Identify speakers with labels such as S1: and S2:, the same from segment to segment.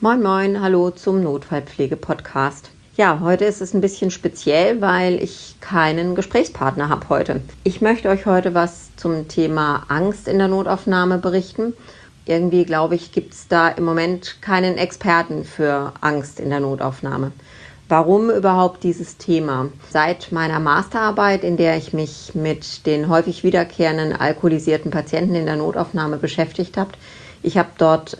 S1: Moin Moin, hallo zum Notfallpflege-Podcast. Ja, heute ist es ein bisschen speziell, weil ich keinen Gesprächspartner habe heute. Ich möchte euch heute was zum Thema Angst in der Notaufnahme berichten. Irgendwie, glaube ich, gibt es da im Moment keinen Experten für Angst in der Notaufnahme. Warum überhaupt dieses Thema? Seit meiner Masterarbeit, in der ich mich mit den häufig wiederkehrenden alkoholisierten Patienten in der Notaufnahme beschäftigt habe, ich habe dort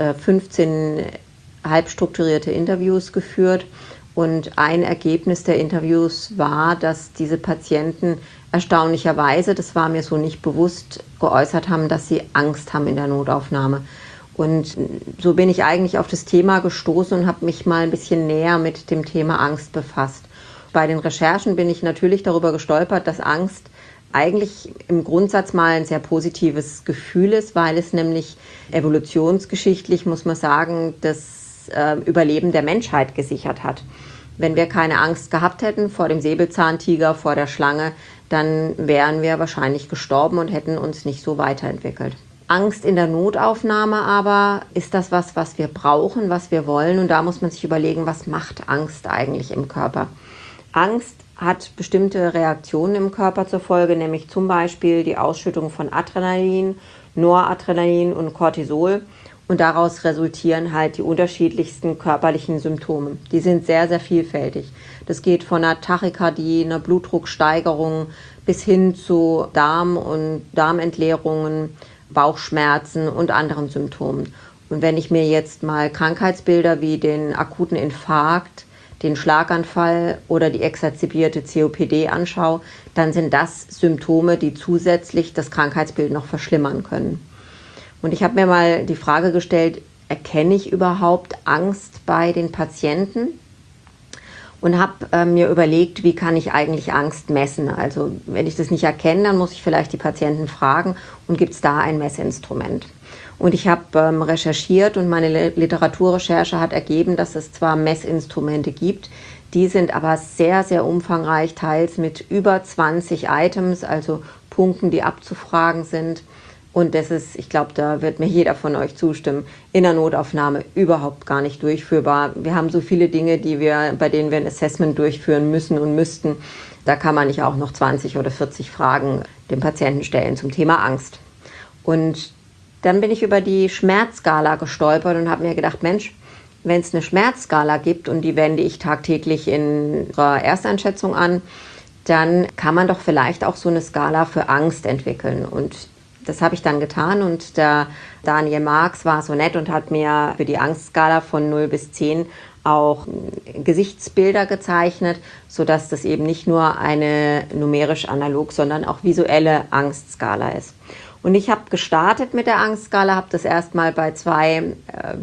S1: 15 halbstrukturierte Interviews geführt und ein Ergebnis der Interviews war, dass diese Patienten erstaunlicherweise, das war mir so nicht bewusst, geäußert haben, dass sie Angst haben in der Notaufnahme. Und so bin ich eigentlich auf das Thema gestoßen und habe mich mal ein bisschen näher mit dem Thema Angst befasst. Bei den Recherchen bin ich natürlich darüber gestolpert, dass Angst eigentlich im Grundsatz mal ein sehr positives Gefühl ist, weil es nämlich evolutionsgeschichtlich, muss man sagen, das Überleben der Menschheit gesichert hat. Wenn wir keine Angst gehabt hätten vor dem Säbelzahntiger, vor der Schlange, dann wären wir wahrscheinlich gestorben und hätten uns nicht so weiterentwickelt. Angst in der Notaufnahme aber ist das was wir brauchen, was wir wollen. Und da muss man sich überlegen, was macht Angst eigentlich im Körper? Angst hat bestimmte Reaktionen im Körper zur Folge, nämlich zum Beispiel die Ausschüttung von Adrenalin, Noradrenalin und Cortisol. Und daraus resultieren halt die unterschiedlichsten körperlichen Symptome. Die sind sehr, sehr vielfältig. Das geht von einer Tachykardie, einer Blutdrucksteigerung bis hin zu Darm- und Darmentleerungen, Bauchschmerzen und anderen Symptomen. Und wenn ich mir jetzt mal Krankheitsbilder wie den akuten Infarkt, den Schlaganfall oder die exazerbierte COPD anschaue, dann sind das Symptome, die zusätzlich das Krankheitsbild noch verschlimmern können. Und ich habe mir mal die Frage gestellt, erkenne ich überhaupt Angst bei den Patienten? Und habe mir überlegt, wie kann ich eigentlich Angst messen? Also wenn ich das nicht erkenne, dann muss ich vielleicht die Patienten fragen und gibt es da ein Messinstrument? Und ich habe recherchiert und meine Literaturrecherche hat ergeben, dass es zwar Messinstrumente gibt, die sind aber sehr, sehr umfangreich, teils mit über 20 Items, also Punkten, die abzufragen sind. Und das ist, ich glaube, da wird mir jeder von euch zustimmen, in der Notaufnahme überhaupt gar nicht durchführbar. Wir haben so viele Dinge, bei denen wir ein Assessment durchführen müssen und müssten. Da kann man nicht auch noch 20 oder 40 Fragen dem Patienten stellen zum Thema Angst. Und dann bin ich über die Schmerzskala gestolpert und habe mir gedacht, Mensch, wenn es eine Schmerzskala gibt und die wende ich tagtäglich in unserer Ersteinschätzung an, dann kann man doch vielleicht auch so eine Skala für Angst entwickeln. Und das habe ich dann getan und der Daniel Marx war so nett und hat mir für die Angstskala von 0 bis 10 auch Gesichtsbilder gezeichnet, sodass das eben nicht nur eine numerisch analog, sondern auch visuelle Angstskala ist. Und ich habe gestartet mit der Angstskala, habe das erstmal bei zwei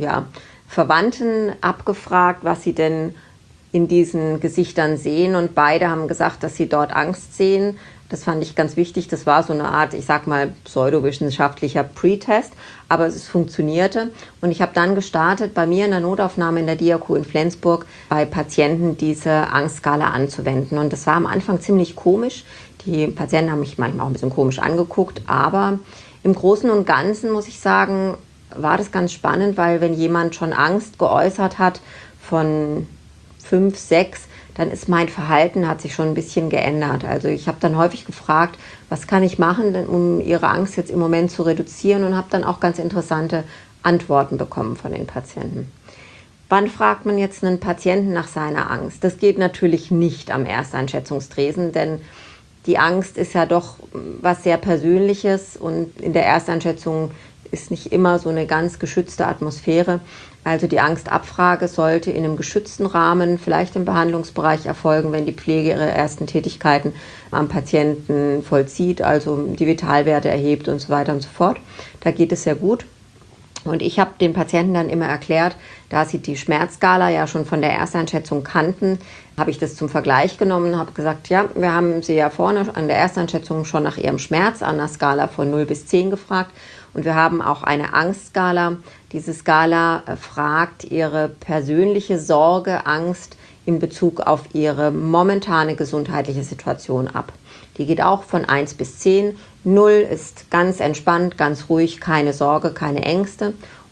S1: Verwandten abgefragt, was sie denn in diesen Gesichtern sehen. Und beide haben gesagt, dass sie dort Angst sehen. Das fand ich ganz wichtig. Das war so eine Art, ich sag mal, pseudowissenschaftlicher Pre-Test, aber es funktionierte. Und ich habe dann gestartet, bei mir in der Notaufnahme in der Diaco in Flensburg bei Patienten diese Angstskala anzuwenden. Und das war am Anfang ziemlich komisch. Die Patienten haben mich manchmal auch ein bisschen komisch angeguckt, aber im Großen und Ganzen, muss ich sagen, war das ganz spannend, weil wenn jemand schon Angst geäußert hat von 5, 6, dann ist mein Verhalten, hat sich schon ein bisschen geändert. Also ich habe dann häufig gefragt, was kann ich machen, um ihre Angst jetzt im Moment zu reduzieren, und habe dann auch ganz interessante Antworten bekommen von den Patienten. Wann fragt man jetzt einen Patienten nach seiner Angst? Das geht natürlich nicht am Ersteinschätzungstresen, denn die Angst ist ja doch was sehr Persönliches und in der Ersteinschätzung ist nicht immer so eine ganz geschützte Atmosphäre. Also die Angstabfrage sollte in einem geschützten Rahmen, vielleicht im Behandlungsbereich erfolgen, wenn die Pflege ihre ersten Tätigkeiten am Patienten vollzieht, also die Vitalwerte erhebt und so weiter und so fort. Da geht es sehr gut. Und ich habe den Patienten dann immer erklärt, da sie die Schmerzskala ja schon von der Ersteinschätzung kannten, habe ich das zum Vergleich genommen und habe gesagt, ja, wir haben sie ja vorne an der Ersteinschätzung schon nach ihrem Schmerz an der Skala von 0 bis 10 gefragt. Und wir haben auch eine Angstskala. Diese Skala fragt ihre persönliche Sorge, Angst in Bezug auf ihre momentane gesundheitliche Situation ab. Die geht auch von 1 bis 10. 0 ist ganz entspannt, ganz ruhig, keine Sorge, keine Ängste.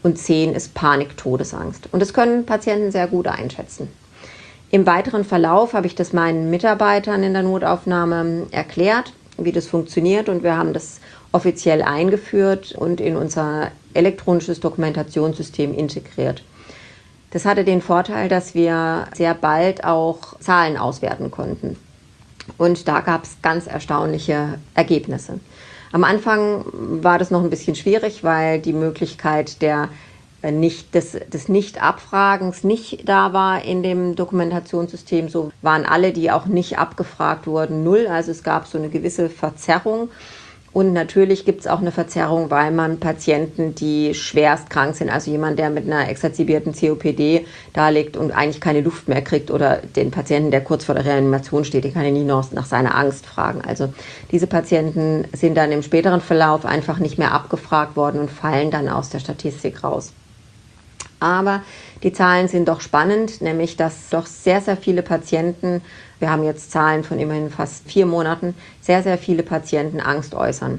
S1: und 10 ist Panik, Todesangst. Und das können Patienten sehr gut einschätzen. Im weiteren Verlauf habe ich das meinen Mitarbeitern in der Notaufnahme erklärt, wie das funktioniert, und wir haben das offiziell eingeführt und in unser elektronisches Dokumentationssystem integriert. Das hatte den Vorteil, dass wir sehr bald auch Zahlen auswerten konnten. Und da gab es ganz erstaunliche Ergebnisse. Am Anfang war das noch ein bisschen schwierig, weil die Möglichkeit des Nicht-Abfragens nicht da war in dem Dokumentationssystem. So waren alle, die auch nicht abgefragt wurden, null. Also es gab so eine gewisse Verzerrung. Und natürlich gibt es auch eine Verzerrung, weil man Patienten, die schwerst krank sind, also jemand, der mit einer exazerbierten COPD da liegt und eigentlich keine Luft mehr kriegt, oder den Patienten, der kurz vor der Reanimation steht, den kann ich nicht noch nach seiner Angst fragen. Also diese Patienten sind dann im späteren Verlauf einfach nicht mehr abgefragt worden und fallen dann aus der Statistik raus. Aber die Zahlen sind doch spannend, nämlich dass doch sehr, sehr viele Patienten, wir haben jetzt Zahlen von immerhin fast 4 Monaten, sehr, sehr viele Patienten Angst äußern.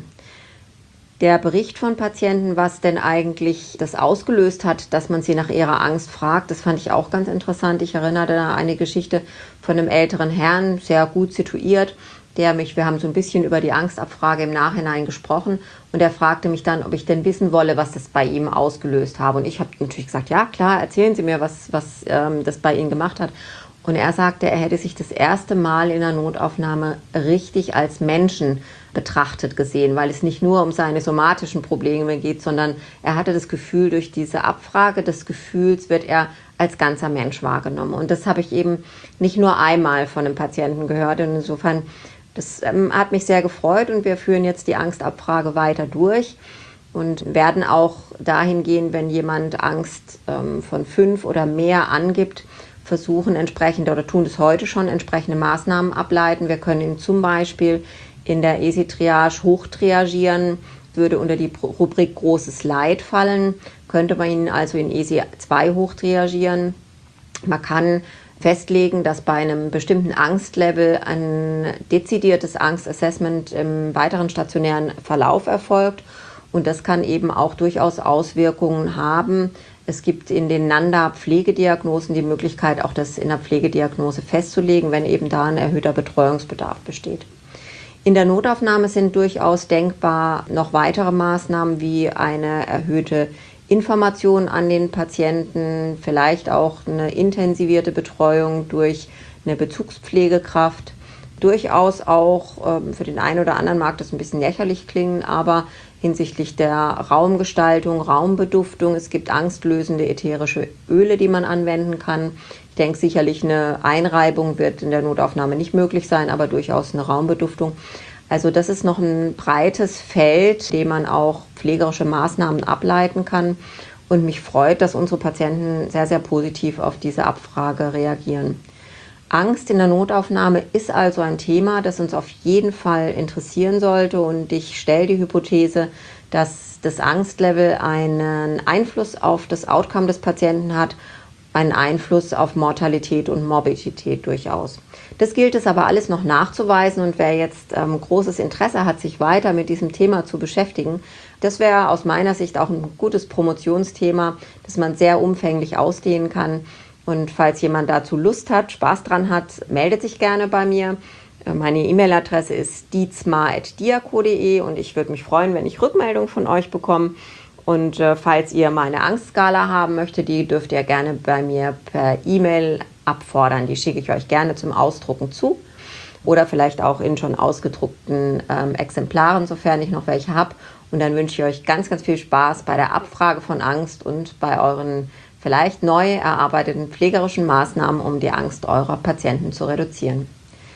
S1: Der Bericht von Patienten, was denn eigentlich das ausgelöst hat, dass man sie nach ihrer Angst fragt, das fand ich auch ganz interessant. Ich erinnere da an eine Geschichte von einem älteren Herrn, sehr gut situiert, wir haben so ein bisschen über die Angstabfrage im Nachhinein gesprochen, und er fragte mich dann, ob ich denn wissen wolle, was das bei ihm ausgelöst habe. Und ich habe natürlich gesagt, ja klar, erzählen Sie mir, was das bei Ihnen gemacht hat. Und er sagte, er hätte sich das erste Mal in der Notaufnahme richtig als Menschen betrachtet gesehen, weil es nicht nur um seine somatischen Probleme geht, sondern er hatte das Gefühl, durch diese Abfrage des Gefühls wird er als ganzer Mensch wahrgenommen. Und das habe ich eben nicht nur einmal von einem Patienten gehört. Und insofern, das hat mich sehr gefreut, und wir führen jetzt die Angstabfrage weiter durch und werden auch dahin gehen, wenn jemand Angst von 5 oder mehr angibt, versuchen entsprechende, oder tun das heute schon, entsprechende Maßnahmen ableiten. Wir können ihn zum Beispiel in der ESI-Triage hochtriagieren, würde unter die Rubrik großes Leid fallen, könnte man ihn also in ESI 2 hochtriagieren. Man kann festlegen, dass bei einem bestimmten Angstlevel ein dezidiertes Angstassessment im weiteren stationären Verlauf erfolgt, und das kann eben auch durchaus Auswirkungen haben. Es gibt in den NANDA-Pflegediagnosen die Möglichkeit, auch das in der Pflegediagnose festzulegen, wenn eben da ein erhöhter Betreuungsbedarf besteht. In der Notaufnahme sind durchaus denkbar noch weitere Maßnahmen wie eine erhöhte Information an den Patienten, vielleicht auch eine intensivierte Betreuung durch eine Bezugspflegekraft. Durchaus auch, für den einen oder anderen mag das ein bisschen lächerlich klingen, aber hinsichtlich der Raumgestaltung, Raumbeduftung, es gibt angstlösende ätherische Öle, die man anwenden kann. Ich denke, sicherlich eine Einreibung wird in der Notaufnahme nicht möglich sein, aber durchaus eine Raumbeduftung. Also das ist noch ein breites Feld, dem man auch pflegerische Maßnahmen ableiten kann. Und mich freut, dass unsere Patienten sehr, sehr positiv auf diese Abfrage reagieren. Angst in der Notaufnahme ist also ein Thema, das uns auf jeden Fall interessieren sollte. Und ich stelle die Hypothese, dass das Angstlevel einen Einfluss auf das Outcome des Patienten hat, einen Einfluss auf Mortalität und Morbidität durchaus. Das gilt es aber alles noch nachzuweisen, und wer jetzt großes Interesse hat, sich weiter mit diesem Thema zu beschäftigen, das wäre aus meiner Sicht auch ein gutes Promotionsthema, das man sehr umfänglich ausdehnen kann. Und falls jemand dazu Lust hat, Spaß dran hat, meldet sich gerne bei mir. Meine E-Mail-Adresse ist dietzma@diaco.de, und ich würde mich freuen, wenn ich Rückmeldung von euch bekomme. Und falls ihr meine Angstskala haben möchtet, die dürft ihr gerne bei mir per E-Mail abfordern. Die schicke ich euch gerne zum Ausdrucken zu, oder vielleicht auch in schon ausgedruckten Exemplaren, sofern ich noch welche habe. Und dann wünsche ich euch ganz, ganz viel Spaß bei der Abfrage von Angst und bei euren vielleicht neu erarbeiteten pflegerischen Maßnahmen, um die Angst eurer Patienten zu reduzieren.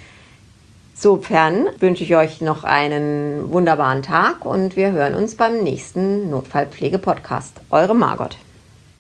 S1: Insofern wünsche ich euch noch einen wunderbaren Tag, und wir hören uns beim nächsten Notfallpflege-Podcast. Eure Margot.